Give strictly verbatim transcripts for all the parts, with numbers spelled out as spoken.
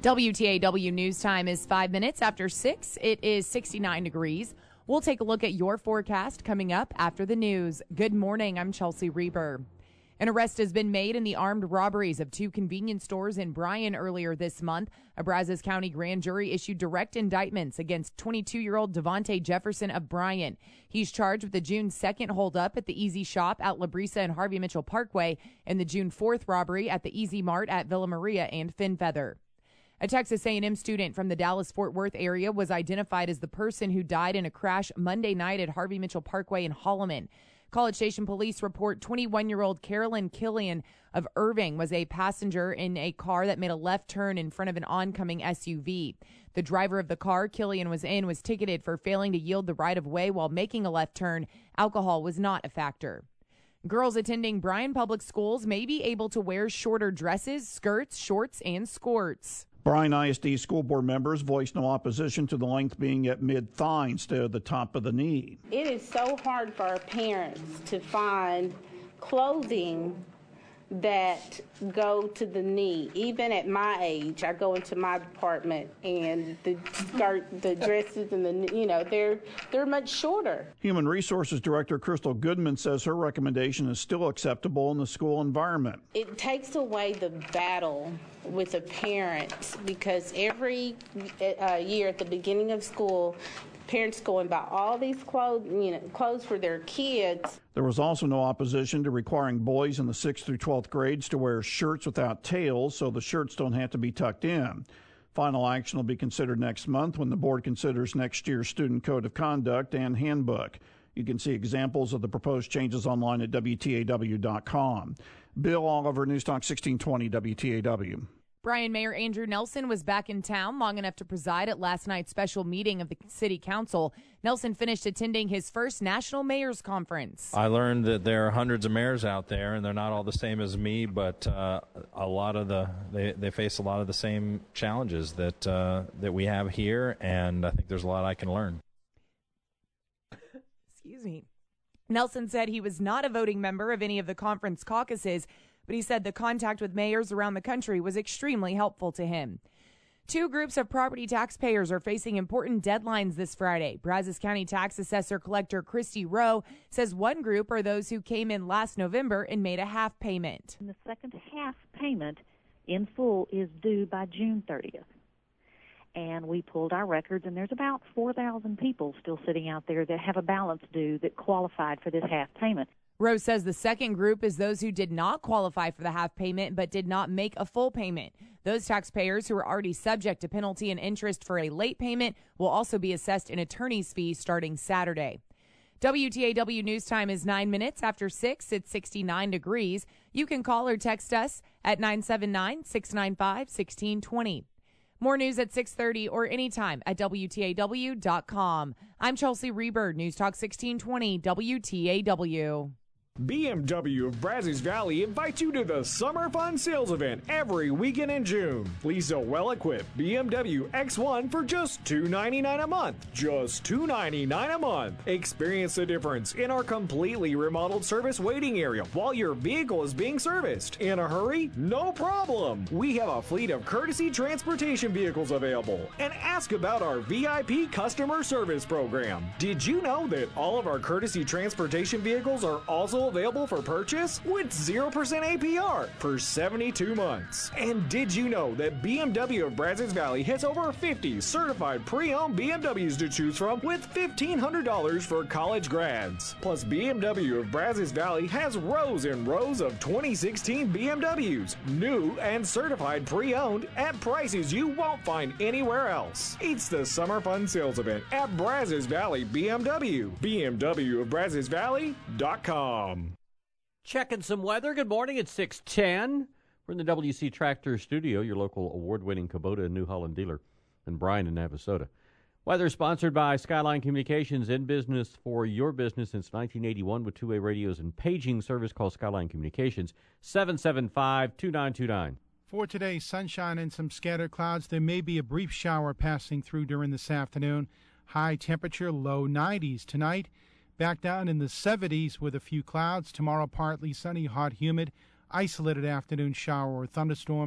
W T A W News Time is five minutes after six. It is sixty-nine degrees. We'll take a look at your forecast coming up after the news. Good morning. I'm Chelsea Reber. An arrest has been made in the armed robberies of two convenience stores in Bryan earlier this month. A Brazos County grand jury issued direct indictments against twenty-two-year-old Devontae Jefferson of Bryan. He's charged with the June second holdup at the Easy Shop at La Brisa and Harvey Mitchell Parkway and the June fourth robbery at the Easy Mart at Villa Maria and Finfeather. A Texas A and M student from the Dallas-Fort Worth area was identified as the person who died in a crash Monday night at Harvey Mitchell Parkway in Holloman. College Station police report twenty-one-year-old Carolyn Killian of Irving was a passenger in a car that made a left turn in front of an oncoming S U V. The driver of the car Killian was in was ticketed for failing to yield the right-of-way while making a left turn. Alcohol was not a factor. Girls attending Bryan Public Schools may be able to wear shorter dresses, skirts, shorts, and skirts. Bryan I S D school board members voiced no opposition to the length being at mid-thigh instead of the top of the knee. It is so hard for our parents to find clothing that go to the knee. Even at my age, I go into my department and the skirt, the dresses, and the you know they're they're much shorter. Human Resources Director Crystal Goodman says her recommendation is still acceptable in the school environment. It takes away the battle with the parents because every uh, year at the beginning of school, parents go and buy all these clothes, you know, clothes for their kids. There was also no opposition to requiring boys in the sixth through twelfth grades to wear shirts without tails so the shirts don't have to be tucked in. Final action will be considered next month when the board considers next year's student code of conduct and handbook. You can see examples of the proposed changes online at W T A W dot com. Bill Oliver, News Talk sixteen twenty W T A W. Bryan Mayor Andrew Nelson was back in town long enough to preside at last night's special meeting of the City Council. Nelson finished attending his first National Mayors Conference. I learned that there are hundreds of mayors out there, and they're not all the same as me, but uh, a lot of the they, they face a lot of the same challenges that uh, that we have here, and I think there's a lot I can learn. Excuse me. Nelson said he was not a voting member of any of the conference caucuses, but he said the contact with mayors around the country was extremely helpful to him. Two groups of property taxpayers are facing important deadlines this Friday. Brazos County Tax Assessor Collector Christy Rowe says one group are those who came in last November and made a half payment. And the second half payment in full is due by June thirtieth. And we pulled our records, and there's about four thousand people still sitting out there that have a balance due that qualified for this half payment. Rose says the second group is those who did not qualify for the half payment but did not make a full payment. Those taxpayers who are already subject to penalty and interest for a late payment will also be assessed an attorney's fee starting Saturday. W T A W News Time is nine minutes after six. It's sixty-nine degrees. You can call or text us at nine seven nine, six nine five, one six two zero. More news at six thirty or anytime at W T A W dot com. I'm Chelsea Reber, News Talk sixteen twenty W T A W. B M W of Brazos Valley invites you to the Summer Fun Sales Event every weekend in June. Lease a well-equipped B M W X one for just two hundred ninety-nine dollars a month. Just two hundred ninety-nine dollars a month. Experience the difference in our completely remodeled service waiting area while your vehicle is being serviced. In a hurry? No problem. We have a fleet of courtesy transportation vehicles available. And ask about our V I P customer service program. Did you know that all of our courtesy transportation vehicles are also available for purchase with zero percent A P R for seventy-two months. And did you know that B M W of Brazos Valley has over fifty certified pre-owned B M Ws to choose from with fifteen hundred dollars for college grads? Plus, B M W of Brazos Valley has rows and rows of twenty sixteen B M Ws, new and certified pre-owned at prices you won't find anywhere else. It's the Summer Fun Sales Event at Brazos Valley B M W. B M W of Brazos Valley dot com. Checking some weather. Good morning. It's six ten. We're in the W C Tractor Studio, your local award-winning Kubota and New Holland dealer in Bryan and Navasota. Weather sponsored by Skyline Communications, in business for your business since nineteen eighty-one with two-way radios and paging service. Call Skyline Communications, seven seven five, two nine two nine. For today, sunshine and some scattered clouds. There may be a brief shower passing through during this afternoon. High temperature, low nineties. Tonight, back down in the seventies with a few clouds. Tomorrow, partly sunny, hot, humid. Isolated afternoon shower or thunderstorm.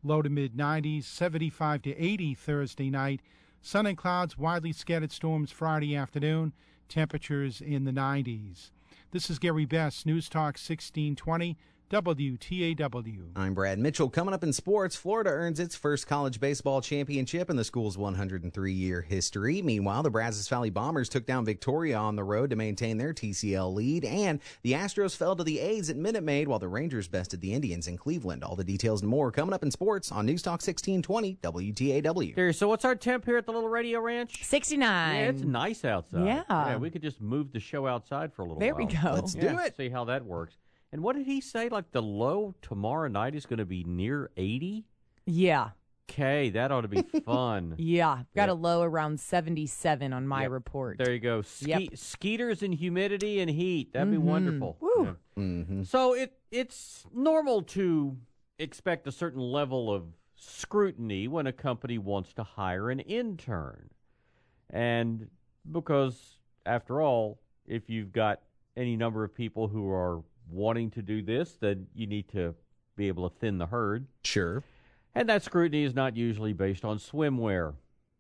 low to mid nineties, seventy-five to eighty Thursday night. Sun and clouds, widely scattered storms Friday afternoon, temperatures in the nineties. This is Gary Best, News Talk sixteen twenty. W T A W. I'm Brad Mitchell. Coming up in sports, Florida earns its first college baseball championship in the school's one hundred three year history. Meanwhile, the Brazos Valley Bombers took down Victoria on the road to maintain their T C L lead, and the Astros fell to the A's at Minute Maid while the Rangers bested the Indians in Cleveland. All the details and more coming up in sports on News Talk sixteen twenty W T A W. Here, so what's our temp here at the little radio ranch? sixty-nine. Yeah, it's nice outside. Yeah. Yeah, we could just move the show outside for a little There while. we go. Let's Yeah, do it. See how that works. And what did he say? Like the low tomorrow night is going to be near eighty? Yeah. Okay, that ought to be fun. Yeah. Got Yeah. a low around seventy-seven on my Yep. report. There you go. Ske- Yep. Skeeters and humidity and heat. That'd be Mhm. wonderful. Woo. Yeah. Mm-hmm. So it it's normal to expect a certain level of scrutiny when a company wants to hire an intern. And because, after all, if you've got any number of people who are wanting to do this, then you need to be able to thin the herd. Sure. And that scrutiny is not usually based on swimwear.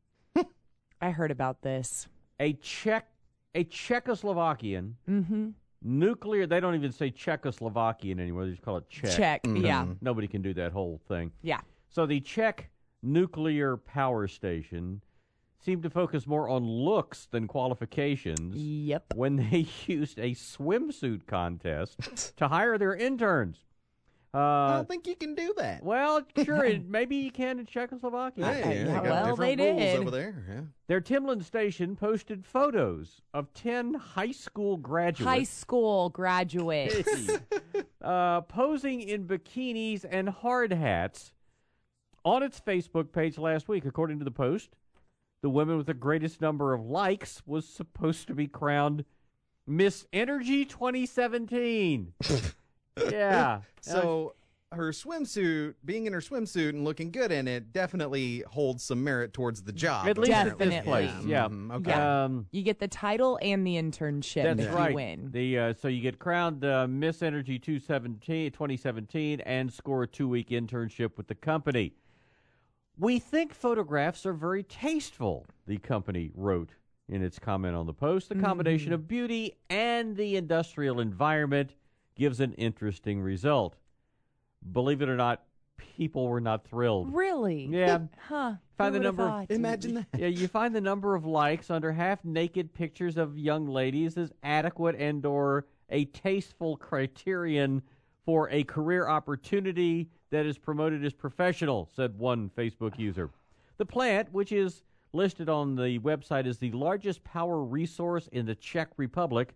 I heard about this. A Czech, a Czechoslovakian Mm-hmm. nuclear, they don't even say Czechoslovakian anymore, they just call it Czech. Check. Mhm. Yeah. Nobody can do that whole thing. Yeah. So the Czech nuclear power station seemed to focus more on looks than qualifications Yep. when they used a swimsuit contest to hire their interns. I Uh, don't think you can do that. well, sure, it, maybe you can in Czechoslovakia. Hey, yeah, they got well, different they rules did. over there. Yeah. Their Timlin station posted photos of ten high school graduates High school graduates. uh, posing in bikinis and hard hats on its Facebook page last week. According to the Post, the woman with the greatest number of likes was supposed to be crowned Miss Energy twenty seventeen. Yeah. So her swimsuit, being in her swimsuit and looking good in it, definitely holds some merit towards the job. At least at this Definitely. place. Yeah. Mhm, okay. Yeah. Um, You get the title and the internship That's if right. you win. The uh, so you get crowned uh, Miss Energy twenty seventeen and score a two-week internship with the company. We think photographs are very tasteful, the company wrote in its comment on the Post. The combination Mm. of beauty and the industrial environment gives an interesting result. Believe it or not, people were not thrilled. Really? Yeah. Huh. Find Who the would've number of- thought? Imagine that. Yeah, you find the number of likes under half-naked pictures of young ladies as adequate and or a tasteful criterion for a career opportunity that is promoted as professional, said one Facebook user. The plant, which is listed on the website as the largest power resource in the Czech Republic,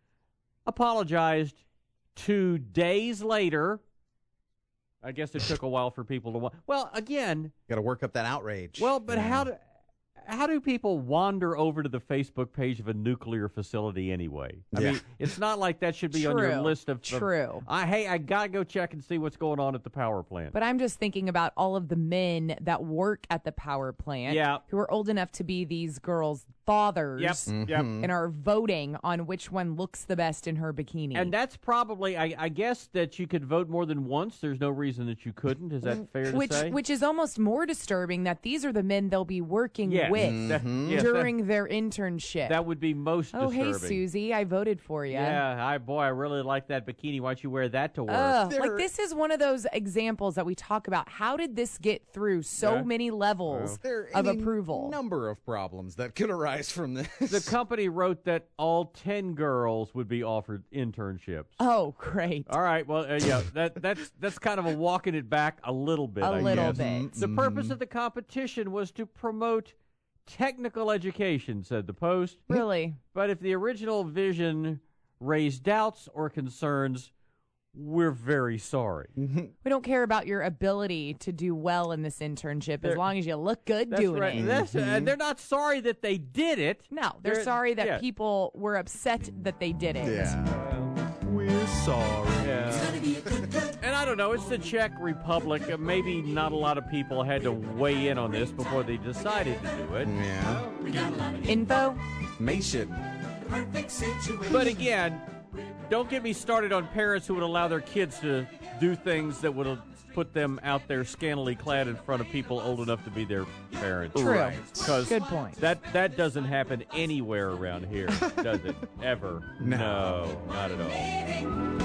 apologized two days later. I guess it took a while for people to wa- Well, again, Got to work up that outrage. well, but Yeah. how do how do people wander over to the Facebook page of a nuclear facility anyway? I Yeah. mean, it's not like that should be on your True. list of. of- True. I hey, I gotta go check and see what's going on at the power plant. But I'm just thinking about all of the men that work at the power plant Yeah. who are old enough to be these girls' fathers yep, yep. and are voting on which one looks the best in her bikini. And that's probably, I, I guess, that you could vote more than once. There's no reason that you couldn't. Is that fair to which say? which is almost more disturbing that these are the men they'll be working Yes. with That- yes, that- during their internship. that would be most oh, disturbing. hey, Susie, I voted for you. Yeah, I boy, I really like that bikini. Why don't you wear that to work? Ugh, There- like this is one of those examples that we talk about. How did this get through so Yeah. many levels There are of any approval? number of problems that could arise from this. The company wrote that all ten girls would be offered internships. Oh, great. All right. Well, uh, yeah, that that's that's kind of a walking it back a little bit. A I little guess. bit. The purpose of the competition was to promote technical education, said the Post. Really? But if the original vision raised doubts or concerns, we're very sorry. We don't care about your ability to do well in this internship They're- as long as you look good That's doing right. it. That's, uh, they're not sorry that they did it. No, they're, They're- sorry that yeah. people were upset that they did it. Yeah. We're sorry. Yeah. And I don't know, it's the Czech Republic. Uh, Maybe not a lot of people had to weigh in on this before they decided to do it. Yeah. Info? Mason. But again, don't get me started on parents who would allow their kids to do things that would put them out there scantily clad in front of people old enough to be their parents. True. Right. Good point. That that doesn't happen anywhere around here, does it? Ever? No. No, not at all.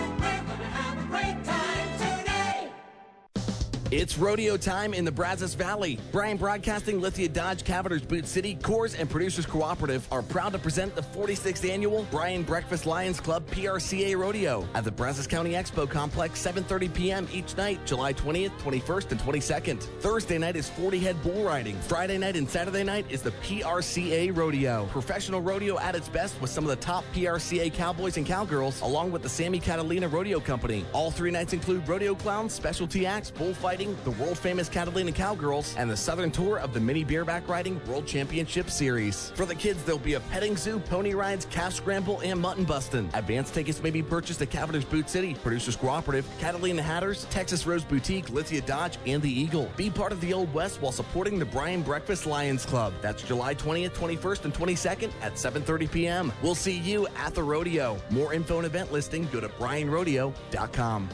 It's rodeo time in the Brazos Valley. Bryan Broadcasting, Lithia Dodge, Cavaliers Boot City, Coors, and Producers Cooperative are proud to present the forty-sixth Annual Bryan Breakfast Lions Club P R C A Rodeo at the Brazos County Expo Complex, seven thirty p.m. each night, July twentieth, twenty-first, and twenty-second. Thursday night is forty-head bull riding. Friday night and Saturday night is the P R C A Rodeo. Professional rodeo at its best with some of the top P R C A cowboys and cowgirls, along with the Sammy Catalina Rodeo Company. All three nights include rodeo clowns, specialty acts, bullfighting, the world-famous Catalina Cowgirls, and the Southern Tour of the Mini Bareback Riding World Championship Series. For the kids, there'll be a petting zoo, pony rides, calf scramble, and mutton bustin'. Advance tickets may be purchased at Cavaliers Boot City, Producers Cooperative, Catalina Hatters, Texas Rose Boutique, Lithia Dodge, and the Eagle. Be part of the Old West while supporting the Bryan Breakfast Lions Club. That's July twentieth, twenty-first, and twenty-second at seven thirty p.m. We'll see you at the rodeo. More info and event listing, go to bryan rodeo dot com.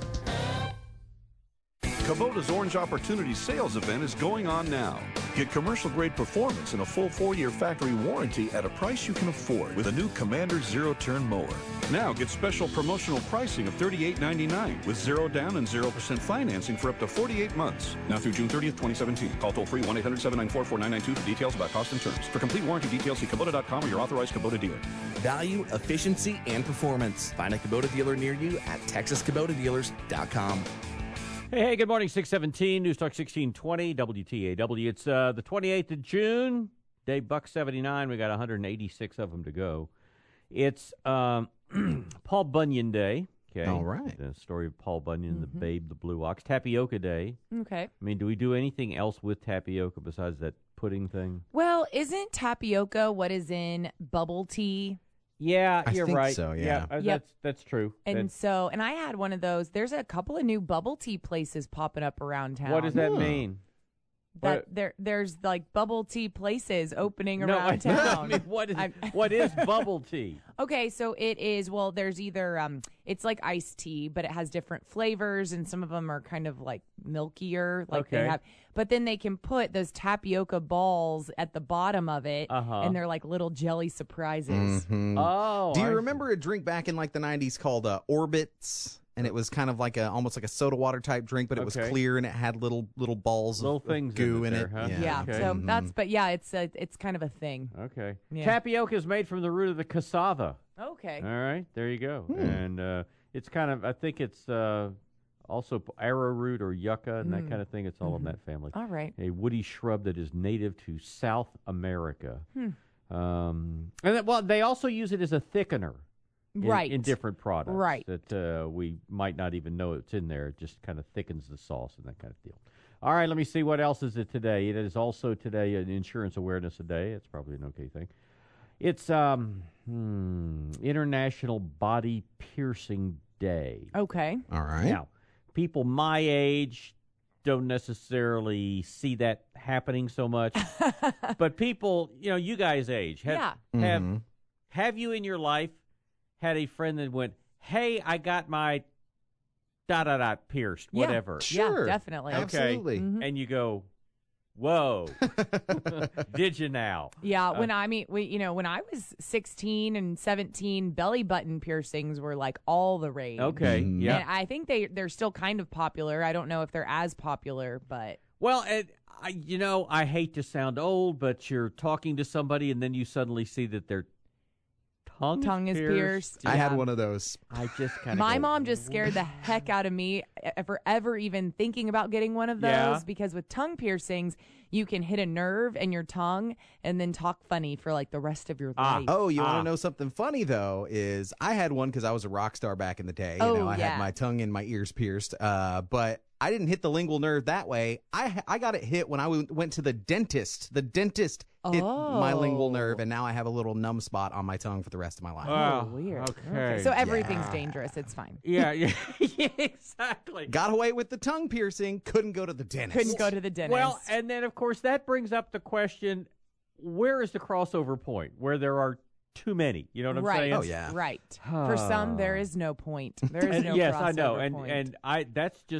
Kubota's Orange Opportunity Sales Event is going on now. Get commercial-grade performance and a full four-year factory warranty at a price you can afford with a new Commander zero-turn mower. Now get special promotional pricing of thirty-eight ninety-nine with zero down and zero percent financing for up to forty-eight months. Now through June thirtieth, twenty seventeen. Call toll-free one eight hundred, seven nine four, four nine nine two for details about cost and terms. For complete warranty details, see Kubota dot com or your authorized Kubota dealer. Value, efficiency, and performance. Find a Kubota dealer near you at texas kubota dealers dot com. Hey, hey, good morning, six seventeen, News Talk sixteen twenty, W T A W. It's uh, the twenty-eighth of June, day buck seventy-nine. We got one hundred eighty-six of them to go. It's um, Paul Bunyan Day. Okay. All right. The story of Paul Bunyan, Mm-hmm. the babe, the blue ox. Tapioca Day. Okay. I mean, do we do anything else with tapioca besides that pudding thing? Well, isn't tapioca what is in bubble tea? Yeah, I you're think right. so, yeah. uh, Yep. That's that's true. And That's- so, and I had one of those. There's a couple of new bubble tea places popping up around town. what does that Huh. mean? That What- there, there's like bubble tea places opening No, around I, town. I mean, what is I'm- what is bubble tea? Okay, so it is, well, there's either, um, it's like iced tea, but it has different flavors, and some of them are kind of like milkier, like they Okay. have, but then they can put those tapioca balls at the bottom of it, Uh-huh. and they're like little jelly surprises. Mhm. Oh, Do you I- remember a drink back in like the nineties called uh, Orbits? And it was kind of like a almost like a soda water type drink, but it was Okay. clear and it had little little balls Little of, of things in goo it in there, it. huh? Yeah. Yeah, Okay. so Mhm. that's, but yeah, it's a, it's kind of a thing. Okay. Yeah. Tapioca is made from the root of the cassava. Okay. All right, there you go. And uh, it's kind of, I think it's uh, also p- arrowroot or yucca and that Mm. kind of thing. It's all in that family. All right. A woody shrub that is native to South America. Hmm. Um, and then, well, they also use it as a thickener. In, Right. in different products. Right. That uh, we might not even know it's in there. It just kind of thickens the sauce and that kind of deal. All right, let me see what else is it today. It is also today an Insurance Awareness Day. It's probably an okay thing. It's um hmm, International Body Piercing Day. Okay. All right. Now, people my age don't necessarily see that happening so much, but people, you know, you guys' age have Yeah. have, Mhm. have you in your life had a friend that went, "Hey, I got my dot dot dot pierced, Yeah. whatever," Sure. Yeah, definitely. Okay. Absolutely. Mhm. and you go, "Whoa, did you now?" Yeah, Uh, when I mean, we, you know, when I was sixteen and seventeen, belly button piercings were like all the rage. Okay, Mhm. yeah. And I think they they're still kind of popular. I don't know if they're as popular, but Well, and I, you know, I hate to sound old, but you're talking to somebody and then you suddenly see that their tongue, tongue is pierced. I had Yeah. one of those. I just kind of My go, mom just scared the heck out of me for ever even thinking about getting one of those Yeah. because with tongue piercings, you can hit a nerve in your tongue and then talk funny for like the rest of your Ah. life. Oh, you Ah. want to know something funny though? Is I had one because I was a rock star back in the day. You Oh, know, I yeah. had my tongue and my ears pierced. Uh, but I didn't hit the lingual nerve that way. I I got it hit when I w- went to the dentist. The dentist hit my lingual Oh. nerve, and now I have a little numb spot on my tongue for the rest of my life. Oh, weird. Okay. So everything's Yeah. dangerous. It's fine. yeah, yeah, yeah, exactly. Got away with the tongue piercing. Couldn't go to the dentist. Couldn't go to the dentist. Well, and then of course that brings up the question: where is the crossover point where there are too many? You know what I'm right. saying? Oh, yeah. Right. For some, there is no point. There is And no yes, I know, crossover and point. and I that's just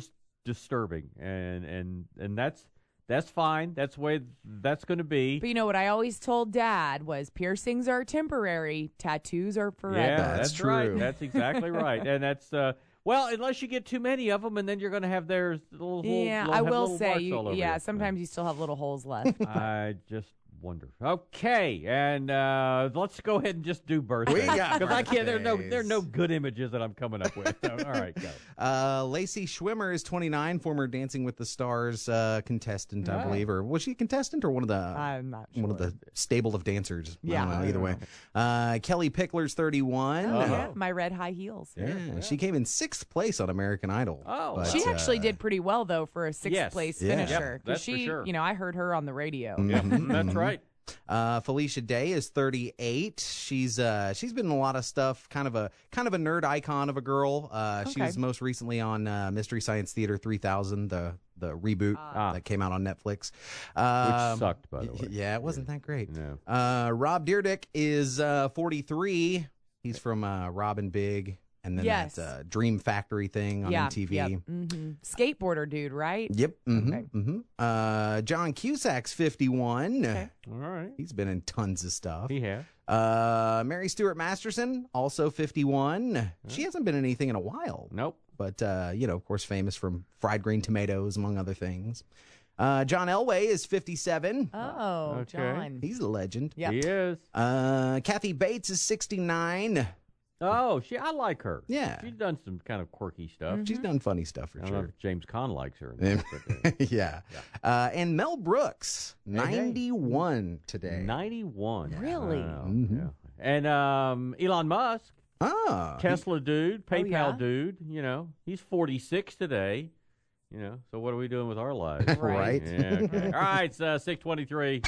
disturbing, and and and that's that's fine. That's the way that's going to be. But you know what I always told Dad was piercings are temporary, tattoos are forever. Yeah, That's that's, true. right. That's exactly right. And that's uh, well, unless you get too many of them, and then you're going to have their little. Yeah, little, I have will little say, marks you, all over yeah, you. sometimes you still have little holes left. I just wonder. Okay, and uh, let's go ahead and just do birthdays. We got because I can't. There are no birthdays. there are no good images that I'm coming up with. So, all right, go. Uh, Lacey Schwimmer is twenty-nine, former Dancing with the Stars uh, contestant, I Oh. believe. Or was she a contestant or one of the I'm not sure. one of the stable of dancers? Yeah. I don't know, either way. Uh, Kelly Pickler's thirty-one. Oh, Uh-huh. yeah, my red high heels. Yeah, she came in sixth place on American Idol. Oh. but, She actually uh, did pretty well, though, for a sixth Yes. place Yeah. finisher. Yep, 'Cause that's for she, sure. you know, I heard her on the radio. Yeah, Mhm, that's mhm. right. Uh, Felicia Day is thirty-eight. She's uh, she's been in a lot of stuff. Kind of a kind of a nerd icon of a girl. Uh, She Okay. was most recently on uh, Mystery Science Theater three thousand, the the reboot Ah. that came out on Netflix, um, Which sucked, by the way. Yeah, it wasn't that great. No. Uh, Rob Dyrdek is uh, forty-three. He's from uh, Robin Big, and then Yes. that uh, Dream Factory thing on yeah, M T V. Yep. hmm Skateboarder dude, right? Yep. Mm-hmm, Okay. mm-hmm. Uh, John Cusack's fifty-one. Okay. All right. He's been in tons of stuff. He has. Uh, Mary Stuart Masterson, also fifty-one. She hasn't been in anything in a while, Nope. but, uh, you know, of course, famous from Fried Green Tomatoes, among other things. Uh, John Elway is fifty-seven. Oh, Okay. John. He's a legend. Yep. He is. Uh, Kathy Bates is sixty-nine. Oh, she. I like her. Yeah. She's done some kind of quirky stuff. She's done funny stuff for I don't know sure. if James Caan likes her. or Yeah. not, but, uh, yeah. Uh, and Mel Brooks, Hey, hey. ninety-one today. ninety-one. Really? Wow, Mhm. yeah. And um, Elon Musk, Ah. Tesla dude, PayPal yeah? dude, you know, he's forty-six today. You know, so what are we doing with our lives? Right. Yeah, okay. All right, it's uh, six twenty-three.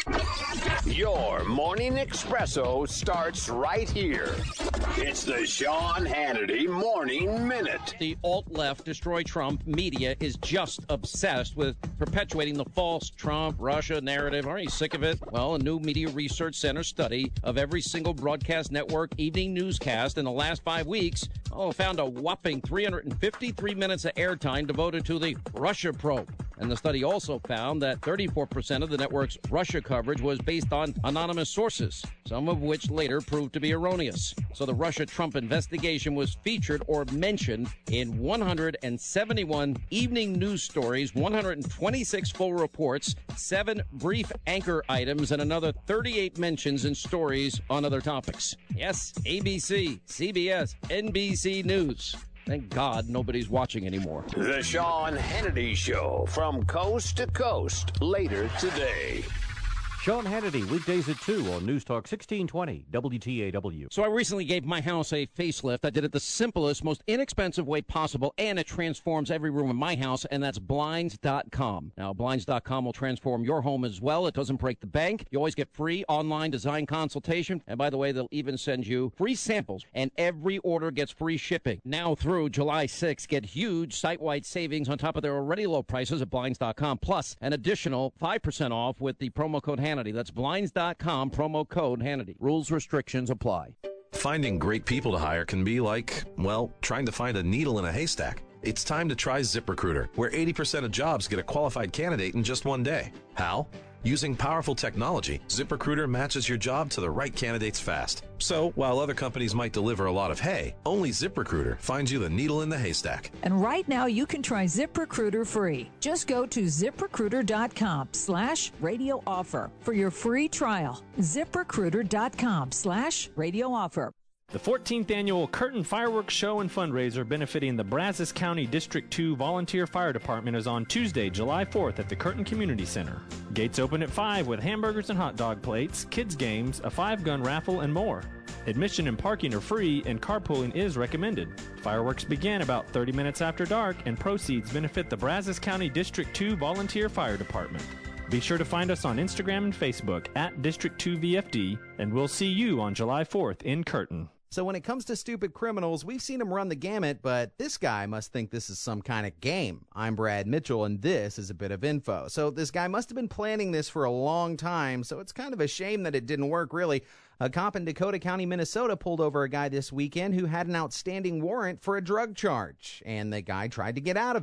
Your morning espresso starts right here. It's the Sean Hannity Morning Minute. The alt-left Destroy Trump media is just obsessed with perpetuating the false Trump, Russia narrative. Aren't you sick of it? Well, a new Media Research Center study of every single broadcast network evening newscast in the last five weeks oh, found a whopping three hundred fifty-three minutes of airtime devoted to the Russia probe. And the study also found that thirty-four percent of the network's Russia coverage was based on anonymous sources, some of which later proved to be erroneous. So the Russia-Trump investigation was featured or mentioned in one hundred seventy-one evening news stories, one hundred twenty-six full reports, seven brief anchor items, and another thirty-eight mentions and stories on other topics. Yes, A B C, C B S, N B C News. Thank God nobody's watching anymore. The Sean Hannity Show from coast to coast later today. Sean Hannity, weekdays at two on News Talk sixteen twenty W T A W. So I recently gave my house a facelift. I did it the simplest, most inexpensive way possible, and it transforms every room in my house, and that's Blinds dot com. Now, Blinds dot com will transform your home as well. It doesn't break the bank. You always get free online design consultation, and by the way, they'll even send you free samples, and every order gets free shipping. Now through July sixth, get huge site-wide savings on top of their already low prices at Blinds dot com, plus an additional five percent off with the promo code Hannity. That's Blinds dot com, promo code Hannity. Rules, restrictions apply. Finding great people to hire can be like, well, trying to find a needle in a haystack. It's time to try ZipRecruiter, where eighty percent of jobs get a qualified candidate in just one day. How? Using powerful technology, ZipRecruiter matches your job to the right candidates fast. So, while other companies might deliver a lot of hay, only ZipRecruiter finds you the needle in the haystack. And right now you can try ZipRecruiter free. Just go to ZipRecruiter.com slash radio offer for your free trial. ZipRecruiter.com slash radio offer. The fourteenth Annual Curtain Fireworks Show and Fundraiser benefiting the Brazos County District two Volunteer Fire Department is on Tuesday, July fourth at the Curtin Community Center. Gates open at five with hamburgers and hot dog plates, kids games, a five-gun raffle, and more. Admission and parking are free, and carpooling is recommended. Fireworks begin about thirty minutes after dark, and proceeds benefit the Brazos County District two Volunteer Fire Department. Be sure to find us on Instagram and Facebook at District two V F D, and we'll see you on July fourth in Curtin. So when it comes to stupid criminals, we've seen them run the gamut, but this guy must think this is some kind of game. I'm Brad Mitchell, and this is a bit of info. So this guy must have been planning this for a long time, so it's kind of a shame that it didn't work, really. A cop in Dakota County, Minnesota, pulled over a guy this weekend who had an outstanding warrant for a drug charge, and the guy tried to get out of it.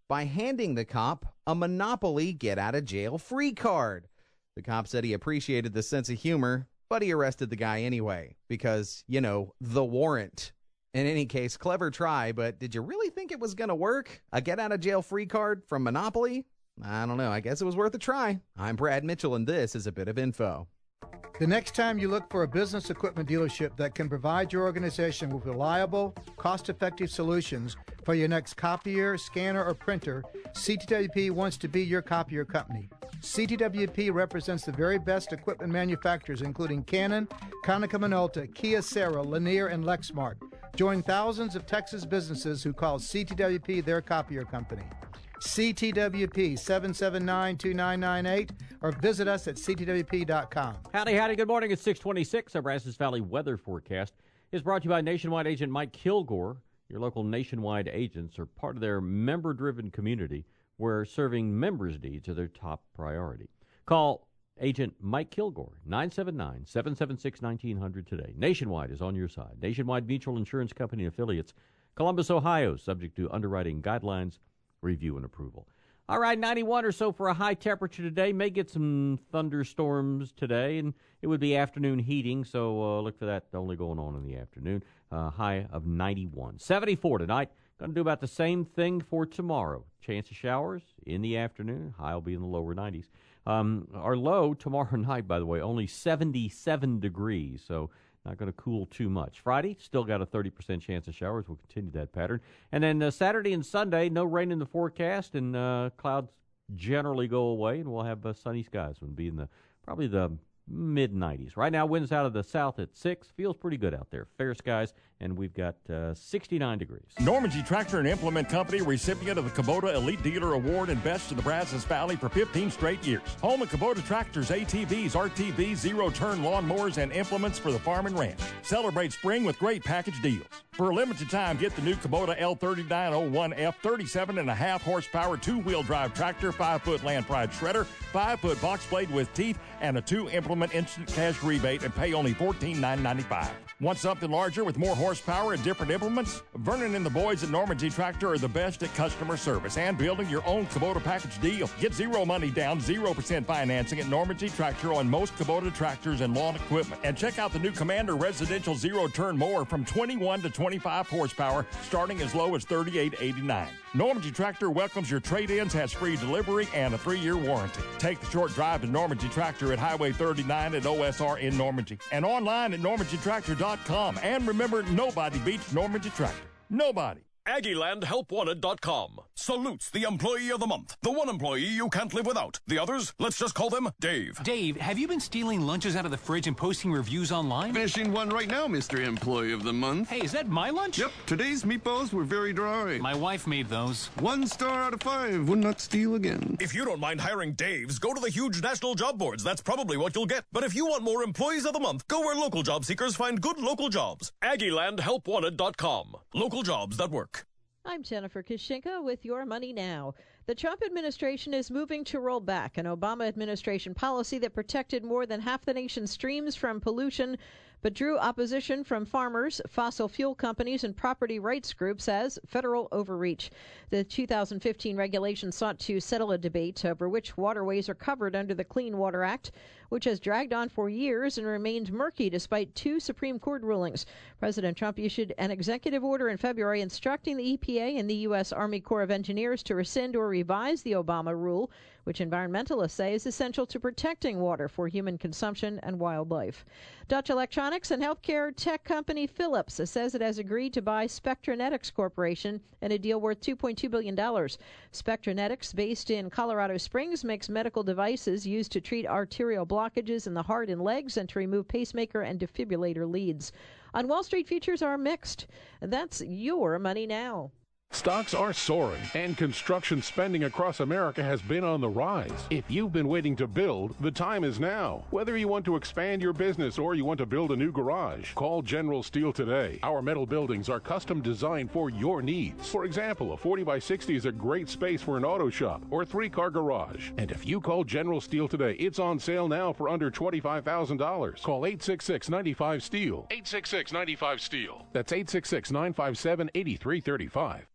by handing the cop a Monopoly get-out-of-jail-free card. The cop said he appreciated the sense of humor, but he arrested the guy anyway because, you know, the warrant. In any case, clever try, but did you really think it was going to work? A get-out-of-jail-free card from Monopoly? I don't know. I guess it was worth a try. I'm Brad Mitchell, and this is a bit of info. The next time you look for a business equipment dealership that can provide your organization with reliable, cost-effective solutions for your next copier, scanner, or printer, C T W P wants to be your copier company. C T W P represents the very best equipment manufacturers, including Canon, Konica Minolta, Kyocera, Lanier, and Lexmark. Join thousands of Texas businesses who call C T W P their copier company. C T W P, seven seven nine, two nine nine eight, or visit us at C T W P dot com. Howdy, howdy, good morning. It's six twenty-six. Our Brazos Valley weather forecast is brought to you by Nationwide agent Mike Kilgore. Your local Nationwide agents are part of their member-driven community where serving members' needs are their top priority. Call agent Mike Kilgore, nine seven nine, seven seven six, one nine zero zero today. Nationwide is on your side. Nationwide Mutual Insurance Company and affiliates. Columbus, Ohio, subject to underwriting guidelines, review and approval. All right, ninety-one or so for a high temperature today. May get some thunderstorms today, and it would be afternoon heating, so uh, look for that only going on in the afternoon. Uh, high of ninety-one. seventy-four tonight. Going to do about the same thing for tomorrow. Chance of showers in the afternoon. High will be in the lower nineties. Um, our low tomorrow night, by the way, only seventy-seven degrees, so not going to cool too much. Friday, still got a thirty percent chance of showers. We'll continue that pattern. And then uh, Saturday and Sunday, no rain in the forecast, and uh, clouds generally go away, and we'll have uh, sunny skies. We'll be in the probably the mid nineties. Right now, winds out of the south at six. Feels pretty good out there. Fair skies, and we've got uh, sixty-nine degrees. Normandy Tractor and Implement Company, recipient of the Kubota Elite Dealer Award and Best in the Brazos Valley for fifteen straight years. Home of Kubota tractors, A T Vs, R T Vs, zero-turn lawnmowers, and implements for the farm and ranch. Celebrate spring with great package deals. For a limited time, get the new Kubota L thirty-nine oh one F, thirty-seven and a half horsepower two-wheel drive tractor, five-foot land pride shredder, five-foot box blade with teeth, and a two-implement instant cash rebate, and pay only fourteen thousand nine hundred ninety-five dollars. Want something larger with more horsepower and different implements? Vernon and the boys at Normandy Tractor are the best at customer service and building your own Kubota package deal. Get zero money down, zero percent financing at Normandy Tractor on most Kubota tractors and lawn equipment. And check out the new Commander Residential Zero-Turn Mower from twenty-one to twenty-five horsepower, starting as low as thirty-eight eighty-nine. Normandy Tractor welcomes your trade-ins, has free delivery, and a three-year warranty. Take the short drive to Normandy Tractor at Highway thirty-nine at O S R in Normandy. And online at normandy tractor dot com. And remember, nobody beats Normandy Tractor. Nobody. Aggieland Help Wanted dot com salutes the employee of the month. The one employee you can't live without. The others, let's just call them Dave. Dave, have you been stealing lunches out of the fridge and posting reviews online? Finishing one right now, Mister Employee of the Month. Hey, is that my lunch? Yep, today's meatballs were very dry. My wife made those. One star out of five. Would not steal again. If you don't mind hiring Daves, go to the huge national job boards. That's probably what you'll get. But if you want more employees of the month, go where local job seekers find good local jobs. Aggieland Help Wanted dot com. Local jobs that work. I'm Jennifer Kishinka with Your Money Now. The Trump administration is moving to roll back an Obama administration policy that protected more than half the nation's streams from pollution, but drew opposition from farmers, fossil fuel companies, and property rights groups as federal overreach. The two thousand fifteen regulation sought to settle a debate over which waterways are covered under the Clean Water Act, which has dragged on for years and remained murky despite two Supreme Court rulings. President Trump issued an executive order in February instructing the E P A and the U S. Army Corps of Engineers to rescind or revise the Obama rule, which environmentalists say is essential to protecting water for human consumption and wildlife. Dutch electronics and healthcare tech company Philips says it has agreed to buy Spectranetics Corporation in a deal worth two point two billion dollars. Spectranetics, based in Colorado Springs, makes medical devices used to treat arterial blockages in the heart and legs and to remove pacemaker and defibrillator leads. On Wall Street, futures are mixed. That's Your Money Now. Stocks are soaring, and construction spending across America has been on the rise. If you've been waiting to build, the time is now. Whether you want to expand your business or you want to build a new garage, call General Steel today. Our metal buildings are custom designed for your needs. For example, a forty by sixty is a great space for an auto shop or three-car garage. And if you call General Steel today, it's on sale now for under twenty-five thousand dollars. Call eight six six, nine five, STEEL. eight six six, nine five, STEEL. That's eight six six, nine five seven, eight three three five.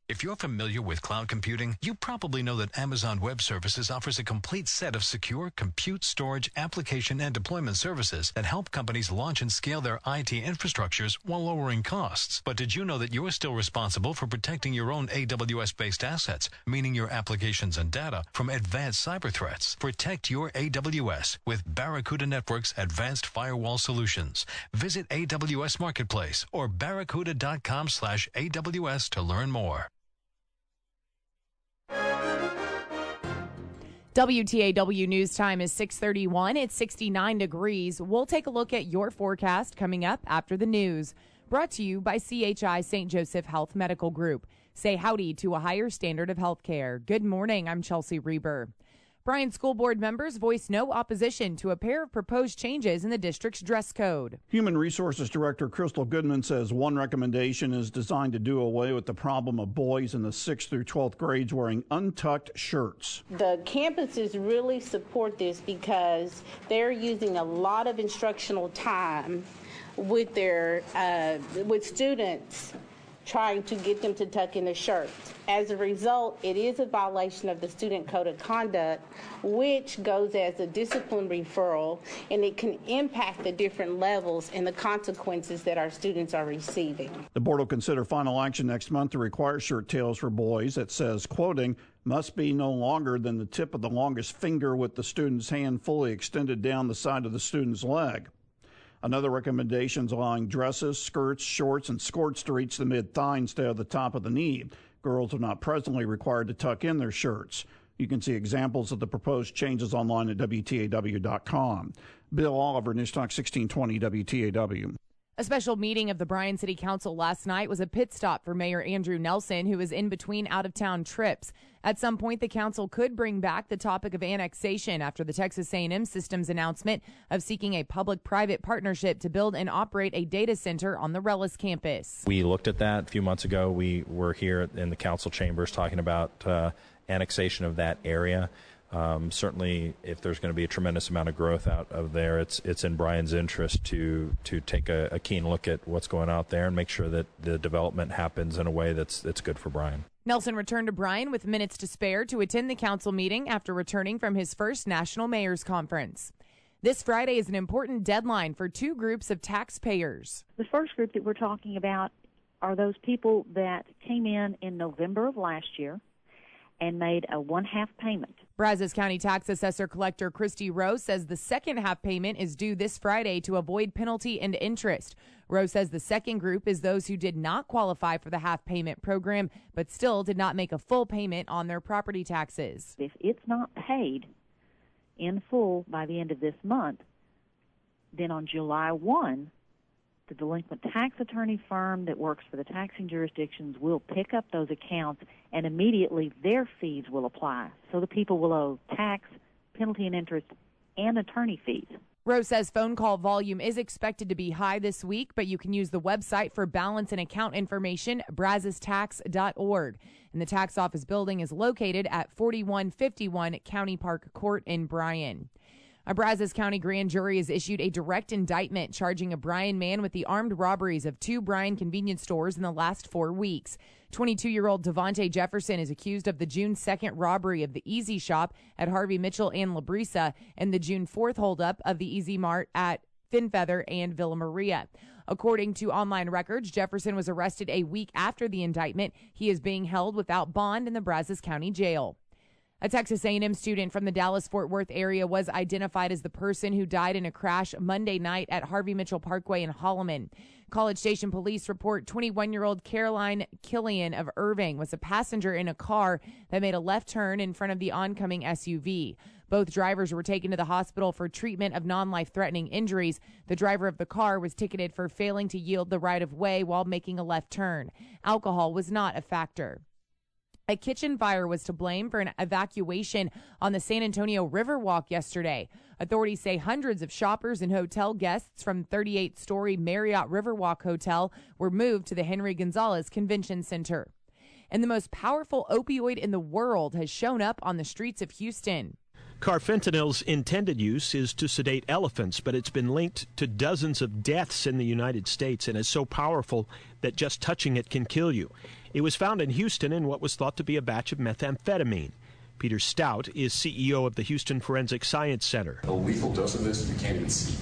If you're familiar with cloud computing, you probably know that Amazon Web Services offers a complete set of secure compute, storage, application, and deployment services that help companies launch and scale their I T infrastructures while lowering costs. But did you know that you're still responsible for protecting your own A W S-based assets, meaning your applications and data, from advanced cyber threats? Protect your A W S with Barracuda Network's advanced firewall solutions. Visit A W S Marketplace or barracuda.com slash AWS to learn more. W T A W News Time is six thirty-one. It's sixty-nine degrees. We'll take a look at your forecast coming up after the news. Brought to you by C H I Saint Joseph Health Medical Group. Say howdy to a higher standard of health care. Good morning. I'm Chelsea Reber. Bryan School Board members voiced no opposition to a pair of proposed changes in the district's dress code. Human Resources Director Crystal Goodman says one recommendation is designed to do away with the problem of boys in the sixth through twelfth grades wearing untucked shirts. The campuses really support this because they're using a lot of instructional time with their uh, with students trying to get them to tuck in their shirts. As a result, it is a violation of the Student Code of Conduct, which goes as a discipline referral, and it can impact the different levels and the consequences that our students are receiving. The board will consider final action next month to require shirt tails for boys that says, quoting, must be no longer than the tip of the longest finger with the student's hand fully extended down the side of the student's leg. Another recommendation is allowing dresses, skirts, shorts, and skirts to reach the mid-thigh instead of the top of the knee. Girls are not presently required to tuck in their shirts. You can see examples of the proposed changes online at W T A W dot com. Bill Oliver, News Talk sixteen twenty W T A W. A special meeting of the Bryan City Council last night was a pit stop for Mayor Andrew Nelson, who is in between out-of-town trips. At some point, the council could bring back the topic of annexation after the Texas A and M System's announcement of seeking a public-private partnership to build and operate a data center on the Rellis campus. We looked at that a few months ago. We were here in the council chambers talking about uh, annexation of that area. Um, certainly, if there's going to be a tremendous amount of growth out of there, it's it's in Bryan's interest to to take a, a keen look at what's going out there and make sure that the development happens in a way that's that's good for Bryan. Nelson returned to Bryan with minutes to spare to attend the council meeting after returning from his first National Mayors Conference. This Friday is an important deadline for two groups of taxpayers. The first group that we're talking about are those people that came in in November of last year and made a one-half payment. Brazos County Tax Assessor Collector Christy Rowe says the second half payment is due this Friday to avoid penalty and interest. Rowe says the second group is those who did not qualify for the half payment program but still did not make a full payment on their property taxes. If it's not paid in full by the end of this month, then on July first, the delinquent tax attorney firm that works for the taxing jurisdictions will pick up those accounts, and immediately their fees will apply. So the people will owe tax, penalty and interest, and attorney fees. Rose says phone call volume is expected to be high this week, but you can use the website for balance and account information, brazos tax dot org. And the tax office building is located at forty-one fifty-one County Park Court in Bryan. A Brazos County grand jury has issued a direct indictment charging a Bryan man with the armed robberies of two Bryan convenience stores in the last four weeks. twenty-two-year-old Devontae Jefferson is accused of the June second robbery of the Easy Shop at Harvey Mitchell and La Brisa and the June fourth holdup of the Easy Mart at Finfeather and Villa Maria. According to online records, Jefferson was arrested a week after the indictment. He is being held without bond in the Brazos County Jail. A Texas A and M student from the Dallas-Fort Worth area was identified as the person who died in a crash Monday night at Harvey Mitchell Parkway in Holloman. College Station police report twenty-one-year-old Caroline Killian of Irving was a passenger in a car that made a left turn in front of the oncoming S U V. Both drivers were taken to the hospital for treatment of non-life-threatening injuries. The driver of the car was ticketed for failing to yield the right-of-way while making a left turn. Alcohol was not a factor. A kitchen fire was to blame for an evacuation on the San Antonio Riverwalk yesterday. Authorities say hundreds of shoppers and hotel guests from thirty-eight-story Marriott Riverwalk Hotel were moved to the Henry Gonzalez Convention Center. And the most powerful opioid in the world has shown up on the streets of Houston. Carfentanyl's intended use is to sedate elephants, but it's been linked to dozens of deaths in the United States and is so powerful that just touching it can kill you. It was found in Houston in what was thought to be a batch of methamphetamine. Peter Stout is C E O of the Houston Forensic Science Center. A lethal dose of this you can't even see.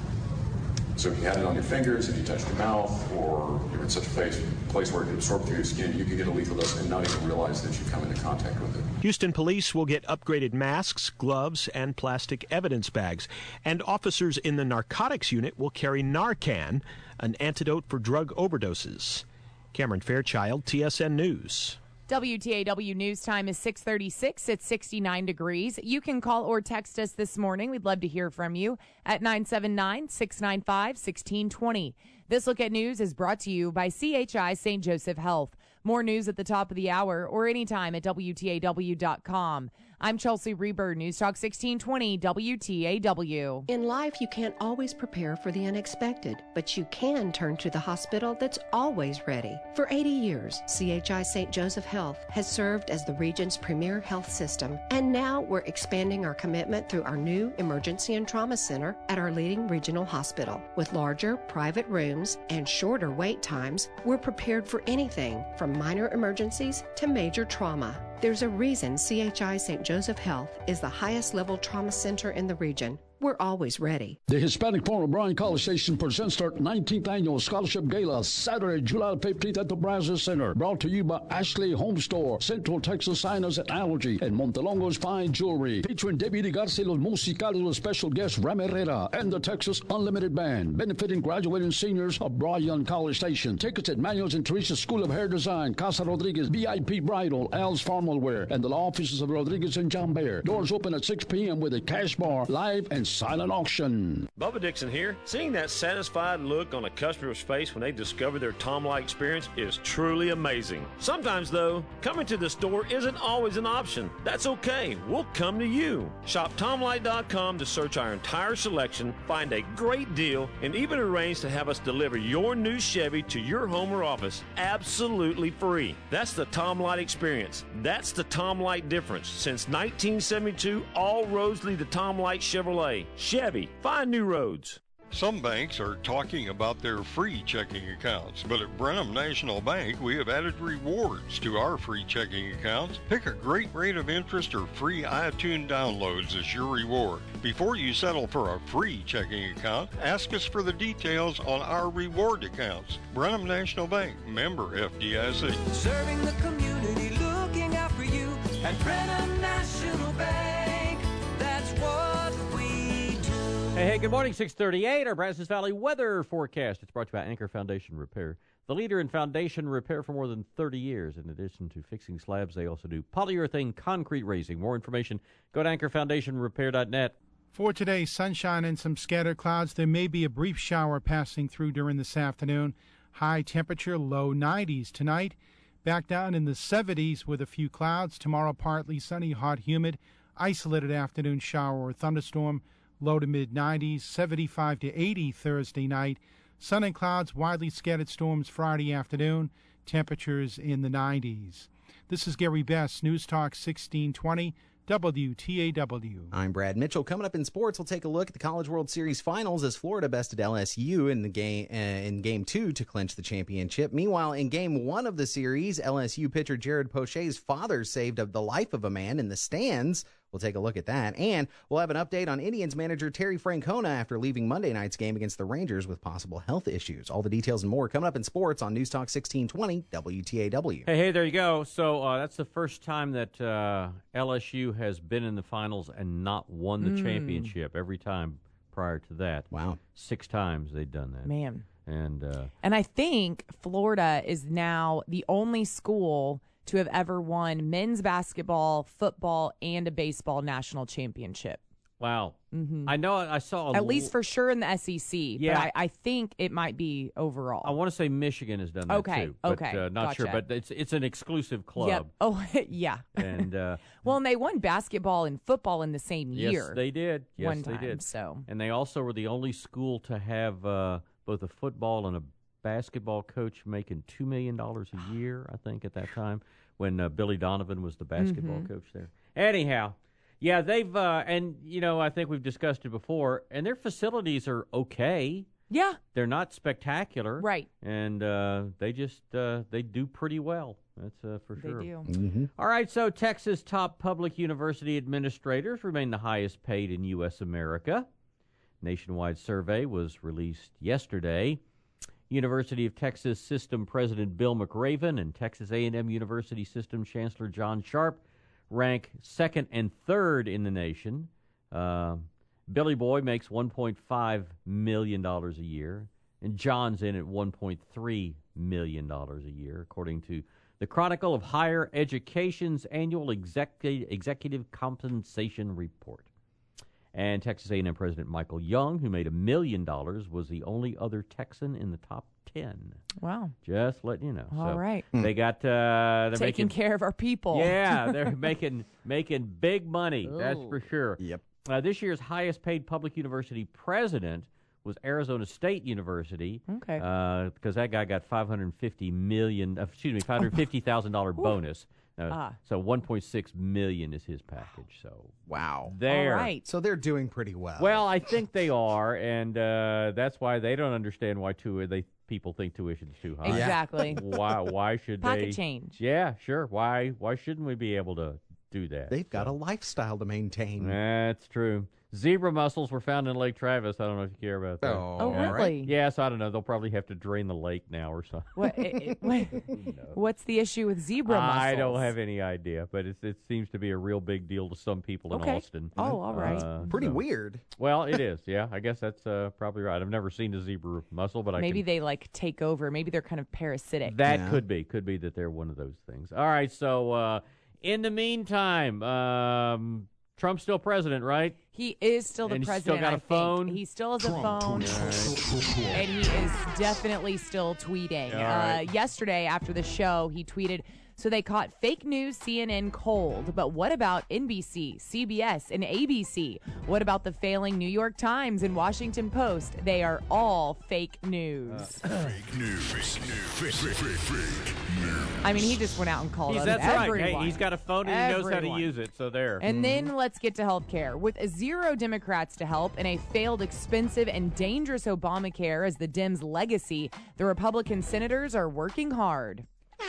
So if you had it on your fingers, if you touched your mouth, or you're in such a place, place where it can absorb through your skin, you can get a lethal dose and not even realize that you come into contact with it. Houston police will get upgraded masks, gloves, and plastic evidence bags. And officers in the narcotics unit will carry Narcan, an antidote for drug overdoses. Cameron Fairchild, T S N News. W T A W News Time is six thirty-six. It's sixty-nine degrees. You can call or text us this morning. We'd love to hear from you at nine seven nine, six nine five, one six two zero. This Look at News is brought to you by C H I Saint Joseph Health. More news at the top of the hour or anytime at W T A W dot com. I'm Chelsea Reber, News Talk sixteen twenty W T A W. In life, you can't always prepare for the unexpected, but you can turn to the hospital that's always ready. For eighty years, C H I Saint Joseph Health has served as the region's premier health system, and now we're expanding our commitment through our new Emergency and Trauma Center at our leading regional hospital. With larger private rooms and shorter wait times, we're prepared for anything from minor emergencies to major trauma. There's a reason C H I Saint Joseph Health is the highest level trauma center in the region. We're always ready. The Hispanic Forum Bryan College Station presents their nineteenth annual Scholarship Gala, Saturday, July fifteenth at the Brazos Center. Brought to you by Ashley Home Store, Central Texas Sinus and Allergy, and Montelongo's Fine Jewelry. Featuring David Garcia Los Musicales with special guest Ram Herrera and the Texas Unlimited Band. Benefiting graduating seniors of Bryan College Station. Tickets at Manuel's and Teresa's School of Hair Design, Casa Rodriguez, V I P Bridal, Al's Formal Wear, and the law offices of Rodriguez and John Baer. Doors open at six p.m. with a cash bar, live and silent auction. Bubba Dixon here. Seeing that satisfied look on a customer's face when they discover their Tom-like experience is truly amazing. Sometimes, though, coming to the store isn't always an option. That's okay. We'll come to you. Shop Tom Light dot com to search our entire selection, find a great deal, and even arrange to have us deliver your new Chevy to your home or office absolutely free. That's the Tom Light experience. That's the Tom Light difference. Since nineteen seventy-two, all roads lead to Tom Light Chevrolet. Chevy, find new roads. Some banks are talking about their free checking accounts, but at Brenham National Bank, we have added rewards to our free checking accounts. Pick a great rate of interest or free iTunes downloads as your reward. Before you settle for a free checking account, ask us for the details on our reward accounts. Brenham National Bank, member F D I C. Serving the community, looking out for you at Brenham National Bank. That's what we do. Hey, hey, good morning, six thirty-eight, our Brazos Valley weather forecast. It's brought to you by Anchor Foundation Repair, the leader in foundation repair for more than thirty years. In addition to fixing slabs, they also do polyurethane concrete raising. More information, go to anchor foundation repair dot net. For today, sunshine and some scattered clouds. There may be a brief shower passing through during this afternoon. High temperature, low nineties tonight. Back down in the seventies with a few clouds. Tomorrow, partly sunny, hot, humid. Isolated afternoon shower or thunderstorm. Low to mid nineties, seventy-five to eighty Thursday night. Sun and clouds, widely scattered storms Friday afternoon. Temperatures in the nineties. This is Gary Best, News Talk sixteen twenty, W T A W. I'm Brad Mitchell. Coming up in sports, we'll take a look at the College World Series finals as Florida bested L S U in the game uh, in game two to clinch the championship. Meanwhile, in game one of the series, L S U pitcher Jared Poche's father saved the life of a man in the stands. We'll take a look at that. And we'll have an update on Indians manager Terry Francona after leaving Monday night's game against the Rangers with possible health issues. All the details and more coming up in sports on News Talk sixteen twenty W T A W. Hey, hey, there you go. So uh, that's the first time that uh, L S U has been in the finals and not won the Mm. championship. Every time prior to that. Wow. Six times they've done that. Man. And uh, And I think Florida is now the only school to have ever won men's basketball, football, and a baseball national championship. wow. Mm-hmm. I know I saw a At least for sure in the S E C. Yeah. But I, I think it might be overall. I want to say Michigan has done that Okay, too. But, okay, uh, not sure, gotcha. but it's it's an exclusive club. Yep. Oh, yeah. And uh, well, and they won basketball and football in the same yes, year. they did. Yes, one they time, did. So. And they also were the only school to have uh, both a football and a basketball coach making two million dollars a year, I think, at that time, when uh, Billy Donovan was the basketball Mhm. coach there. Anyhow, yeah, they've, uh, and, you know, I think we've discussed it before, and their facilities are okay. Yeah. They're not spectacular. Right. And uh, they just, uh, they do pretty well. That's uh, for They sure. do. Mm-hmm. All right, so Texas top public university administrators remain the highest paid in U S America. Nationwide survey was released yesterday. University of Texas System President Bill McRaven and Texas A and M University System Chancellor John Sharp rank second and third in the nation. Uh, Billy Boy makes one point five million dollars a year, and John's in at one point three million dollars a year, according to the Chronicle of Higher Education's annual execu- executive compensation report. And Texas A and M President Michael Young, who made a million dollars, was the only other Texan in the top ten. Wow. Just letting you know. All so right. They got uh, they're Taking making, care of our people. Yeah, they're making making big money. That's Ooh. for sure. Yep. Uh, this year's highest paid public university president was Arizona State University. Okay. Because that guy got five hundred fifty million. Uh, excuse me, five hundred fifty thousand dollar bonus. Uh, Ah. So one point six million is his package. So Wow. there. All right. So they're doing pretty well. Well, I think they are, and uh, that's why they don't understand why tu- they people think tuition's too high. Exactly. Why? Why should Pocket they? change. Yeah, sure. Why? Why shouldn't we be able to do that? They've got a lifestyle to maintain. That's true. Zebra mussels were found in Lake Travis. I don't know if you care about that. Oh, Oh, Yeah. really? Yes, I don't know. They'll probably have to drain the lake now or something. What, it, it, what- what's the issue with zebra mussels? I don't have any idea, but it's, it seems to be a real big deal to some people in Okay. Austin. Oh, all right. Uh, Pretty so- weird. Well, it is. Yeah, I guess that's uh, probably right. I've never seen a zebra mussel, but I Maybe can, they like take over. Maybe they're kind of parasitic. that Yeah. could be. Could be that they're one of those things. All right. So uh, in the meantime, um, Trump's still president, right? He is still the And he's president. still got I a think. phone? He still has a phone, and he is definitely still tweeting. All right. Uh, yesterday, after the show, he tweeted, "So they caught fake news C N N cold, but what about N B C, C B S, and A B C? What about the failing New York Times and Washington Post? They are all fake news." Fake news. Fake, fake, fake, fake news. I mean, he just went out and called He's, out that's everyone. right. Hey, he's got a phone and he knows how Everyone. to use it. So there. And then let's get to health care. With zero Democrats to help and a failed, expensive, and dangerous Obamacare as the Dems' legacy, the Republican senators are working hard.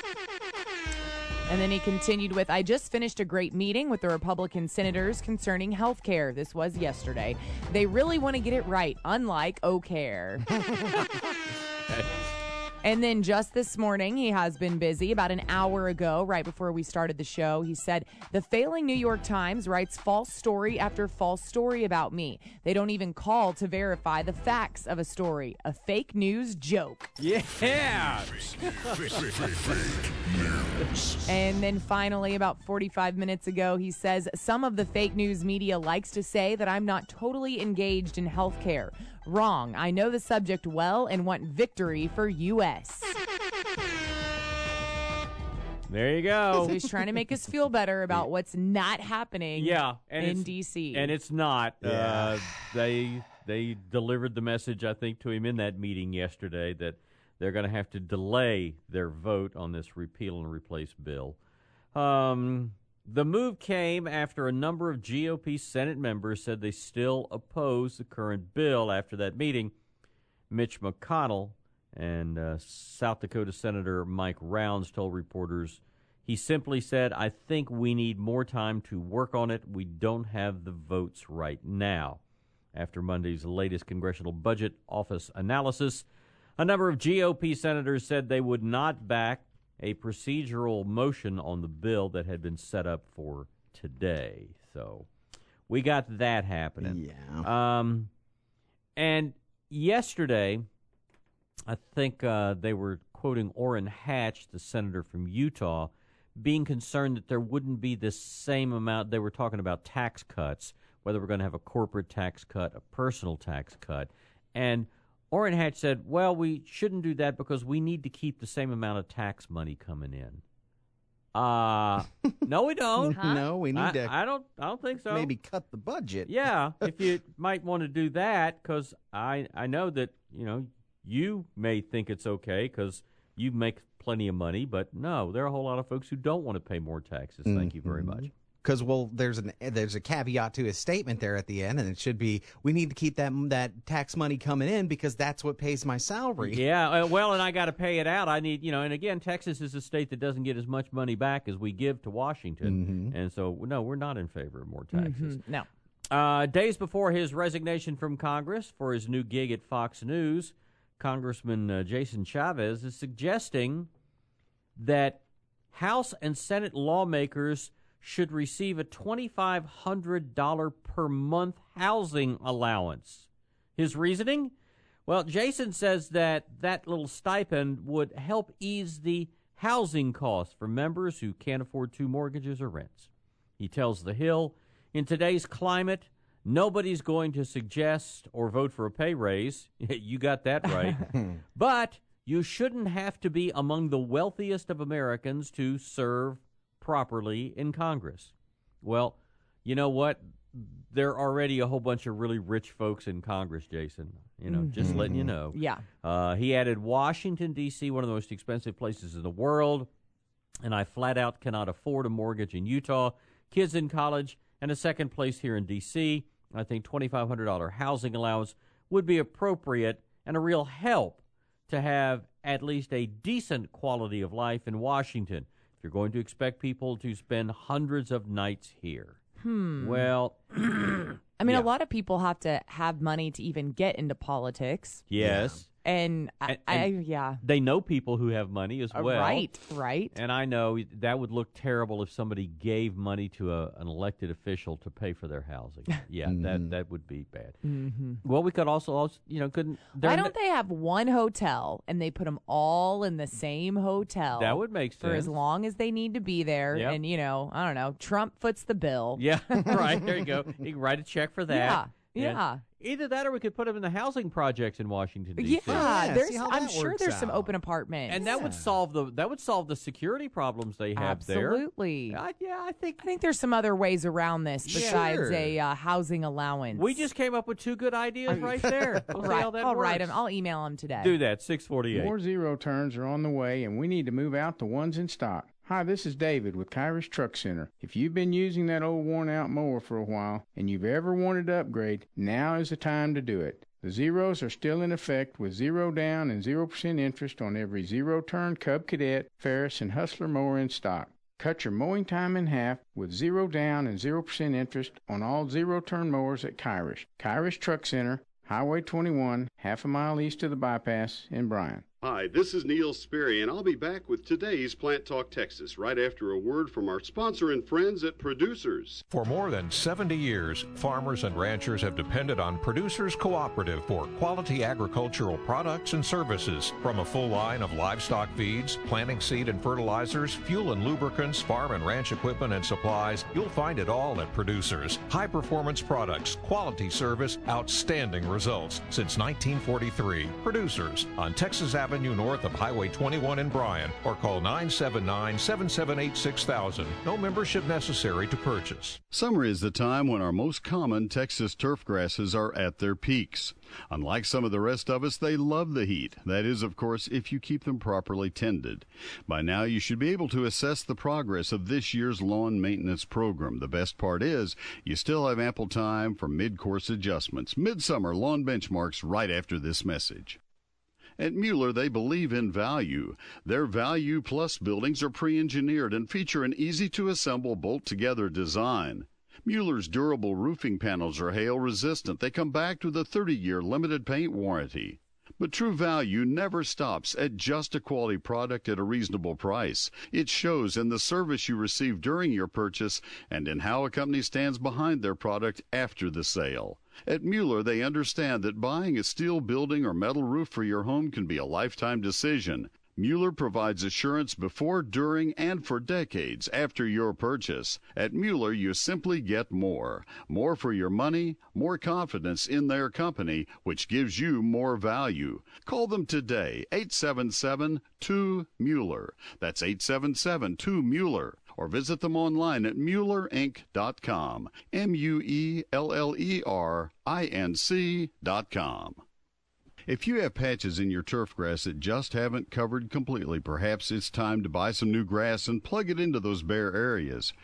And then he continued with, "I just finished a great meeting with the Republican senators concerning health care. This was yesterday. They really want to get it right, unlike O-Care." And then just this morning, he has been busy. About an hour ago, right before we started the show, he said, "The failing New York Times writes false story after false story about me. They don't even call to verify the facts of a story. A fake news joke." Yeah. Fake, fake, fake, fake news. And then finally, about forty-five minutes ago, he says, "Some of the fake news media likes to say that I'm not totally engaged in healthcare. Wrong. I know the subject well and want victory for U S" There you go. So he's trying to make us feel better about what's not happening Yeah, and in it's- D C. And it's not. Yeah. Uh, they they delivered the message, I think, to him in that meeting yesterday that they're going to have to delay their vote on this repeal and replace bill. Um, the move came after a number of G O P Senate members said they still oppose the current bill after that meeting. Mitch McConnell and uh, South Dakota Senator Mike Rounds told reporters, he simply said, "I think we need more time to work on it. We don't have the votes right now." After Monday's latest Congressional Budget Office analysis, a number of G O P senators said they would not back a procedural motion on the bill that had been set up for today. So we got that happening. Yeah. Um, and yesterday, I think uh, they were quoting Orrin Hatch, the senator from Utah, being concerned that there wouldn't be the same amount. They were talking about tax cuts, whether we're going to have a corporate tax cut, a personal tax cut. And Orrin Hatch said, well, we shouldn't do that because we need to keep the same amount of tax money coming in. Uh, no, we don't. Huh? No, we need I, to I don't. I don't think so. maybe cut the budget. Yeah, if you might want to do that, because I I know that you know you may think it's okay because you make plenty of money, but no, there are a whole lot of folks who don't want to pay more taxes. Thank you very much. because well, there's an there's a caveat to his statement there at the end, and it should be we need to keep that that tax money coming in because that's what pays my salary. Yeah, uh, well, and I got to pay it out. I need, you know, and again, Texas is a state that doesn't get as much money back as we give to Washington, mm-hmm. and so no, we're not in favor of more taxes. Mm-hmm. No. Uh, days before his resignation from Congress for his new gig at Fox News, Congressman uh, Jason Chavez is suggesting that House and Senate lawmakers should receive a twenty-five hundred dollars per month housing allowance. His reasoning? Well, Jason says that that little stipend would help ease the housing costs for members who can't afford two mortgages or rents. He tells The Hill, in today's climate, nobody's going to suggest or vote for a pay raise. You got that right. But you shouldn't have to be among the wealthiest of Americans to serve properly in Congress. Well, you know what? There are already a whole bunch of really rich folks in Congress, Jason. You know, mm-hmm. just letting you know. Yeah. Uh, he added Washington, D C, one of the most expensive places in the world, and I flat out cannot afford a mortgage in Utah, kids in college, and a second place here in D C I think twenty-five hundred dollars housing allowance would be appropriate and a real help to have at least a decent quality of life in Washington if you're going to expect people to spend hundreds of nights here. Hmm. Well, I mean, yeah. a lot of people have to have money to even get into politics. Yes. And, I, and, I, and yeah. They know people who have money as Uh, well. right, right. And I know that would look terrible if somebody gave money to a, an elected official to pay for their housing. Yeah, Mhm. that that would be bad. Mm-hmm. Well, we could also, also you know, couldn't. Why don't they have one hotel and they put them all in the same hotel? That would make for as sense. long as they need to be there. Yep. And, you know, I don't know, Trump foots the bill. Yeah, right. There you go. You can write a check for that. Yeah, And yeah. either that or we could put them in the housing projects in Washington, D C. Yeah, Yeah, there's. see how I'm that sure works there's some out. open apartments, And that would solve the that would solve the security problems they have there. absolutely. I, yeah, I think I think there's some other ways around this besides Sure. a uh, housing allowance. we just came up with two good ideas right there. We'll see right. how that I'll works. write them. I'll email them today. Do that. six forty-eight. More zero turns are on the way, and we need to move out the ones in stock. Hi, this is David with Kyrish Truck Center. If you've been using that old worn-out mower for a while and you've ever wanted to upgrade, now is the time to do it. The zeros are still in effect with zero down and zero percent interest on every zero-turn Cub Cadet, Ferris, and Hustler mower in stock. Cut your mowing time in half with zero down and zero percent interest on all zero-turn mowers at Kyrish. Kyrish Truck Center, Highway twenty-one, half a mile east of the bypass in Bryan. Hi, this is Neil Sperry, and I'll be back with today's Plant Talk Texas right after a word from our sponsor and friends at Producers. For more than seventy years, farmers and ranchers have depended on Producers Cooperative for quality agricultural products and services. From a full line of livestock feeds, planting seed and fertilizers, fuel and lubricants, farm and ranch equipment and supplies, you'll find it all at Producers. High-performance products, quality service, outstanding results. Since nineteen forty-three, Producers on Texas Avenue north of Highway twenty-one in Bryan, or call nine seven nine, seven seven eight, six thousand. No membership necessary to purchase. Summer is the time when our most common Texas turf grasses are at their peaks. Unlike some of the rest of us, they love the heat. That is, of course, if you keep them properly tended. By now, you should be able to assess the progress of this year's lawn maintenance program. The best part is, you still have ample time for mid-course adjustments. Midsummer lawn benchmarks right after this message. At Mueller, they believe in value. Their Value Plus buildings are pre-engineered and feature an easy-to-assemble, bolt-together design. Mueller's durable roofing panels are hail-resistant. They come back with a thirty-year limited paint warranty. But true value never stops at just a quality product at a reasonable price. It shows in the service you receive during your purchase and in how a company stands behind their product after the sale. At Mueller, they understand that buying a steel building or metal roof for your home can be a lifetime decision. Mueller provides assurance before, during, and for decades after your purchase. At Mueller, you simply get more. More for your money, more confidence in their company, which gives you more value. Call them today, eight seven seven, two, Mueller. That's eight seven seven, two, Mueller. Or visit them online at Mueller Inc dot com. M U E L L E R I N C dot com. If you have patches in your turf grass that just haven't covered completely, perhaps it's time to buy some new grass and plug it into those bare areas.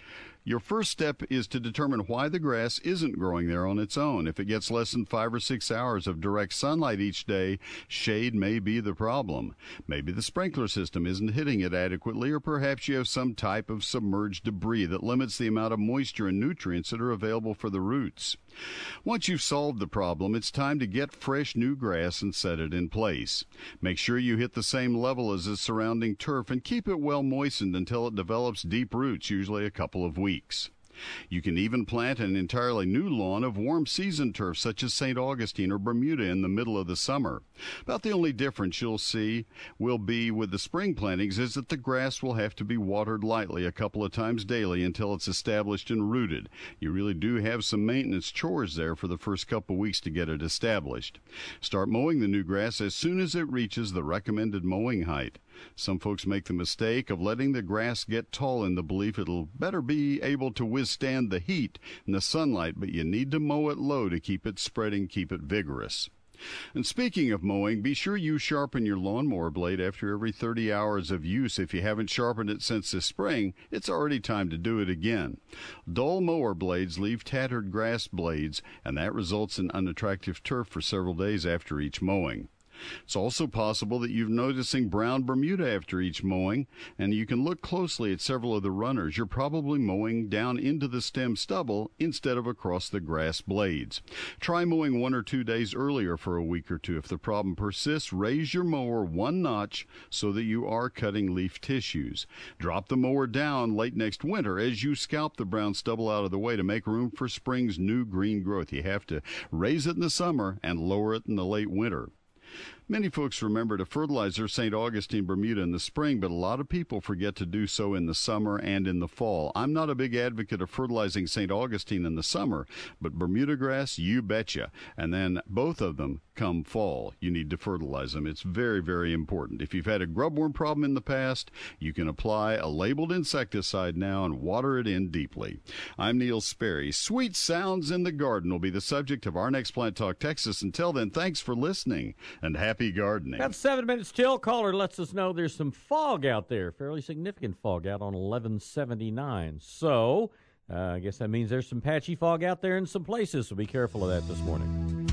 Your first step is to determine why the grass isn't growing there on its own. If it gets less than five or six hours of direct sunlight each day, shade may be the problem. Maybe the sprinkler system isn't hitting it adequately, or perhaps you have some type of submerged debris that limits the amount of moisture and nutrients that are available for the roots. Once you've solved the problem, it's time to get fresh new grass and set it in place. Make sure you hit the same level as the surrounding turf and keep it well moistened until it develops deep roots, usually a couple of weeks. You can even plant an entirely new lawn of warm season turf such as Saint Augustine or Bermuda in the middle of the summer. About the only difference you'll see will be with the spring plantings is that the grass will have to be watered lightly a couple of times daily until it's established and rooted. You really do have some maintenance chores there for the first couple weeks to get it established. Start mowing the new grass as soon as it reaches the recommended mowing height. Some folks make the mistake of letting the grass get tall in the belief it'll better be able to withstand the heat and the sunlight, but you need to mow it low to keep it spreading, keep it vigorous. And speaking of mowing, be sure you sharpen your lawnmower blade after every thirty hours of use. If you haven't sharpened it since this spring, it's already time to do it again. Dull mower blades leave tattered grass blades, and that results in unattractive turf for several days after each mowing. It's also possible that you're noticing brown Bermuda after each mowing, and you can look closely at several of the runners. You're probably mowing down into the stem stubble instead of across the grass blades. Try mowing one or two days earlier for a week or two. If the problem persists, raise your mower one notch so that you are cutting leaf tissues. Drop the mower down late next winter as you scalp the brown stubble out of the way to make room for spring's new green growth. You have to raise it in the summer and lower it in the late winter. Many folks remember to fertilize their Saint Augustine Bermuda in the spring, but a lot of people forget to do so in the summer and in the fall. I'm not a big advocate of fertilizing Saint Augustine in the summer, but Bermuda grass, you betcha. And then both of them come fall. You need to fertilize them. It's very, very important. If you've had a grubworm problem in the past, you can apply a labeled insecticide now and water it in deeply. I'm Neil Sperry. Sweet sounds in the garden will be the subject of our next Plant Talk Texas. Until then, thanks for listening and happy gardening. Got seven minutes till. Caller lets us know there's some fog out there, fairly significant fog out on eleven seventy-nine. So uh, I guess that means there's some patchy fog out there in some places, so be careful of that this morning.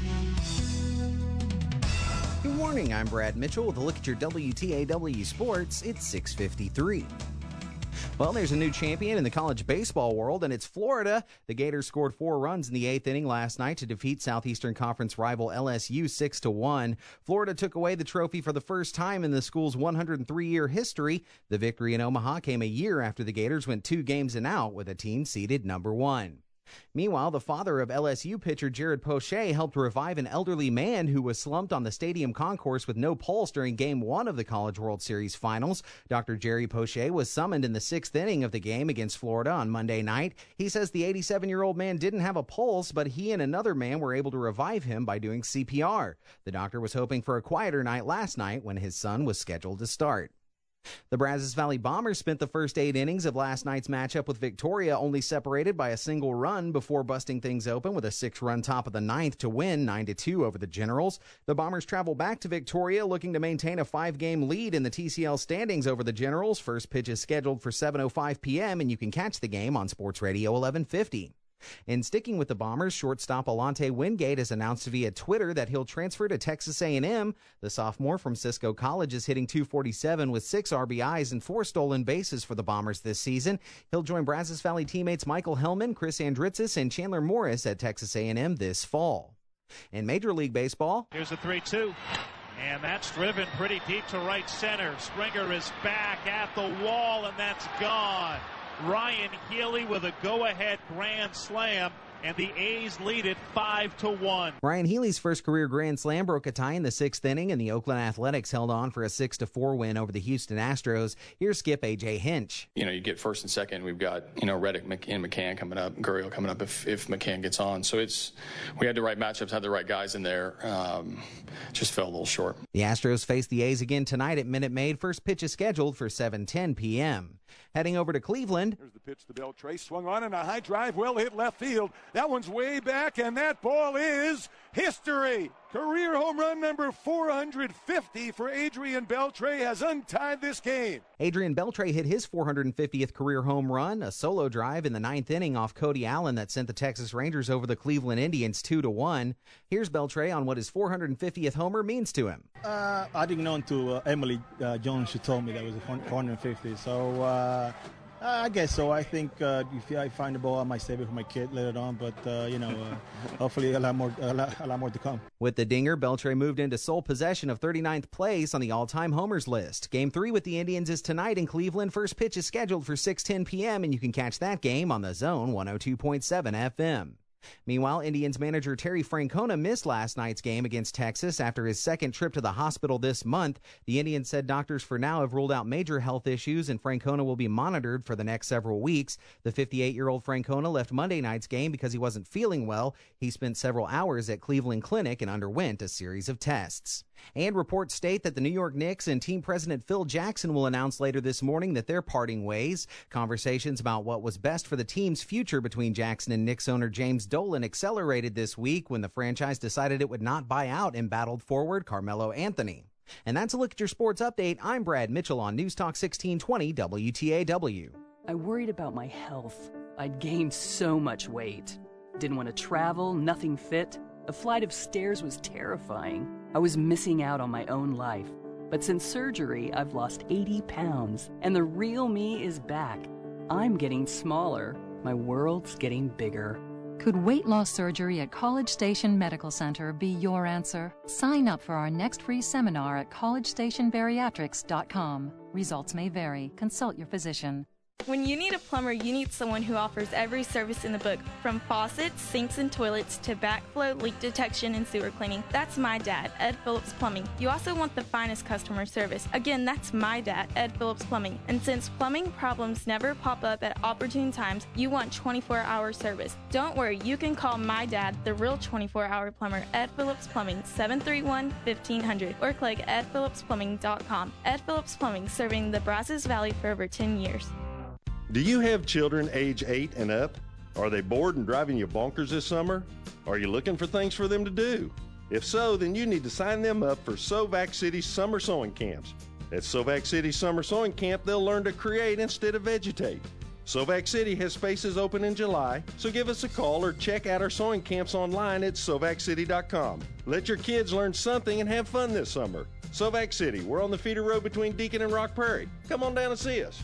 Good morning, I'm Brad Mitchell with a look at your W T A W Sports. It's six fifty-three. Well, there's a new champion in the college baseball world, and it's Florida. The Gators scored four runs in the eighth inning last night to defeat Southeastern Conference rival L S U six to one. Florida took away the trophy for the first time in the school's one hundred three year history. The victory in Omaha came a year after the Gators went two games and out with a team seeded number one. Meanwhile, the father of L S U pitcher Jared Poche helped revive an elderly man who was slumped on the stadium concourse with no pulse during Game one of the College World Series Finals. Doctor Jerry Poche was summoned in the sixth inning of the game against Florida on Monday night. He says the eighty-seven-year-old man didn't have a pulse, but he and another man were able to revive him by doing C P R. The doctor was hoping for a quieter night last night when his son was scheduled to start. The Brazos Valley Bombers spent the first eight innings of last night's matchup with Victoria only separated by a single run before busting things open with a six-run top of the ninth to win nine to two over the Generals. The Bombers travel back to Victoria looking to maintain a five-game lead in the T C L standings over the Generals. First pitch is scheduled for seven oh five p.m., and you can catch the game on Sports Radio eleven fifty. In sticking with the Bombers, shortstop Alante Wingate has announced via Twitter that he'll transfer to Texas A and M. The sophomore from Cisco College is hitting two forty-seven with six R B Is and four stolen bases for the Bombers this season. He'll join Brazos Valley teammates Michael Hellman, Chris Andritzis, and Chandler Morris at Texas A and M this fall. In Major League Baseball, here's a three two. And that's driven pretty deep to right center. Springer is back at the wall, and that's gone. Ryan Healy with a go-ahead grand slam, and the A's lead it five to one. Ryan Healy's first career grand slam broke a tie in the sixth inning, and the Oakland Athletics held on for a six to four win over the Houston Astros. Here's skip A J Hinch. You know, you get first and second. We've got, you know, Reddick and McCann coming up, Gurriel coming up if, if McCann gets on. So it's, we had the right matchups, had the right guys in there. Um, just fell a little short. The Astros face the A's again tonight at Minute Maid. First pitch is scheduled for seven ten p.m. Heading over to Cleveland. Here's the pitch to Beltre. Swung on and a high drive, well hit left field. That one's way back, and that ball is history. Career home run number four hundred fifty for Adrian Beltre has untied this game. Adrian Beltre hit his four hundred fiftieth career home run, a solo drive in the ninth inning off Cody Allen that sent the Texas Rangers over the Cleveland Indians two to one. Here's Beltre on what his four hundred fiftieth homer means to him. Uh, I didn't know until uh, Emily uh, Jones, she told me that it was a four hundred fifty. So uh, I guess so. I think uh, if I find the ball, I might save it for my kid later on. But, uh, you know, uh, hopefully a lot more a lot, a lot more to come. With the dinger, Beltre moved into sole possession of thirty-ninth place on the all-time homers list. Game three with the Indians is tonight in Cleveland. First pitch is scheduled for six ten p.m., and you can catch that game on the Zone one oh two point seven F M. Meanwhile, Indians manager Terry Francona missed last night's game against Texas after his second trip to the hospital this month. The Indians said doctors for now have ruled out major health issues, and Francona will be monitored for the next several weeks. The fifty-eight-year-old Francona left Monday night's game because he wasn't feeling well. He spent several hours at Cleveland Clinic and underwent a series of tests. And reports state that the New York Knicks and team president Phil Jackson will announce later this morning that they're parting ways. Conversations about what was best for the team's future between Jackson and Knicks owner James Dolan accelerated this week when the franchise decided it would not buy out embattled forward Carmelo Anthony. And that's a look at your sports update. I'm Brad Mitchell on News Talk sixteen twenty W T A W. I worried about my health. I'd gained so much weight. Didn't want to travel, nothing fit. A flight of stairs was terrifying. I was missing out on my own life. But since surgery, I've lost eighty pounds, and the real me is back. I'm getting smaller. My world's getting bigger. Could weight loss surgery at College Station Medical Center be your answer? Sign up for our next free seminar at college station bariatrics dot com. Results may vary. Consult your physician. When you need a plumber, you need someone who offers every service in the book, from faucets, sinks, and toilets to backflow, leak detection, and sewer cleaning. That's my dad, Ed Phillips Plumbing. You also want the finest customer service. Again, that's my dad, Ed Phillips Plumbing. And since plumbing problems never pop up at opportune times, you want twenty-four hour service. Don't worry, you can call my dad, the real twenty-four hour plumber, Ed Phillips Plumbing, seven three one, fifteen hundred, or click ed phillips plumbing dot com. Ed Phillips Plumbing, serving the Brazos Valley for over ten years. Do you have children age eight and up? Are they bored and driving you bonkers this summer? Are you looking for things for them to do? If so, then you need to sign them up for Sovac City's summer sewing camps. At Sovac City's summer sewing camp, they'll learn to create instead of vegetate. Sovac City has spaces open in July, so give us a call or check out our sewing camps online at sovac city dot com. Let your kids learn something and have fun this summer. Sovac City, we're on the feeder road between Deacon and Rock Prairie. Come on down and see us.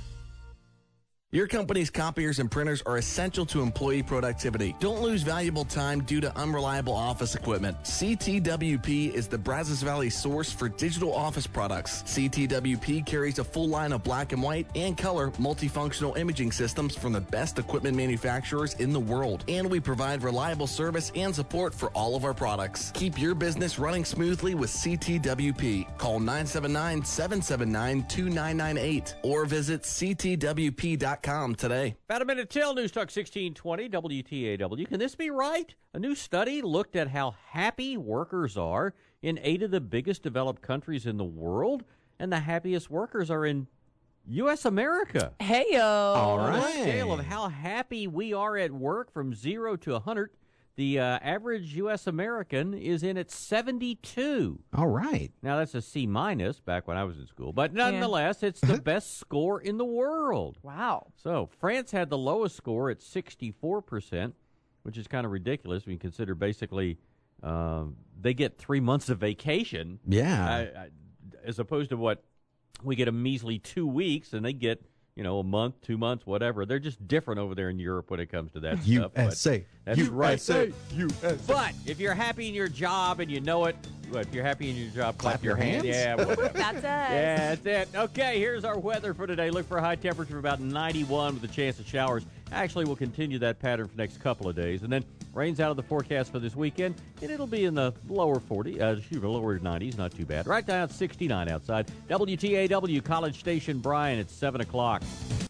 Your company's copiers and printers are essential to employee productivity. Don't lose valuable time due to unreliable office equipment. C T W P is the Brazos Valley source for digital office products. C T W P carries a full line of black and white and color multifunctional imaging systems from the best equipment manufacturers in the world. And we provide reliable service and support for all of our products. Keep your business running smoothly with C T W P. Call nine seven nine, seven seven nine, two nine nine eight or visit c t w p dot com today. About a minute till News Talk sixteen twenty W T A W. Can this be right? A new study looked at how happy workers are in eight of the biggest developed countries in the world, and the happiest workers are in U S America. Hey-o. All right. On a scale of how happy we are at work from zero to one hundred, the uh, average U S American is in at seventy-two. All right. Now, that's a C minus back when I was in school. But nonetheless, yeah. It's the best score in the world. Wow. So France had the lowest score at sixty-four percent, which is kind of ridiculous when you consider basically um, they get three months of vacation. Yeah. I, I, as opposed to what we get a measly two weeks, and they get, you know, a month, two months, whatever. They're just different over there in Europe when it comes to that U stuff. S A. U S A. That's U right. S A. U S A. But if you're happy in your job and you know it, well, if you're happy in your job, clap, Clap your hands. hands? Yeah, whatever. That's us. Yeah, that's it. Okay, here's our weather for today. Look for a high temperature of about ninety-one with a chance of showers. Actually, we'll continue that pattern for the next couple of days. And then rain's out of the forecast for this weekend, and it'll be in the lower forty, uh, excuse me, lower nineties, not too bad. Right down at sixty-nine outside. W T A W, College Station, Bryan, it's seven o'clock.